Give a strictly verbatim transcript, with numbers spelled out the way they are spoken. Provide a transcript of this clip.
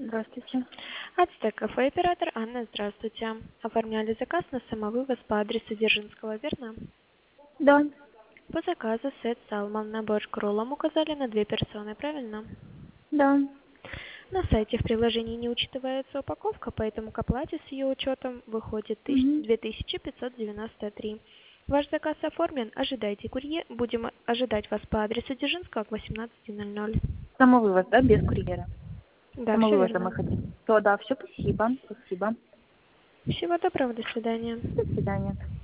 Здравствуйте. Ацтек кафе, оператор Анна, здравствуйте. Оформляли заказ на самовывоз по адресу Дзержинского, верно? Да, По заказу сет салмон, набор к роллам указали на две персоны, правильно? да. На сайте в приложении не учитывается упаковка, поэтому к оплате с ее учетом выходит тысяч- Мгм. две тысячи пятьсот девяносто три. Ваш заказ оформлен, ожидайте курьер, будем ожидать вас по адресу Дзержинского к восемнадцати ноль ноль. Самовывоз, да, без курьера. Да, все Самовывоза верно. мы хотим. Все, да, все, спасибо. Спасибо. Всего доброго, до свидания. До свидания.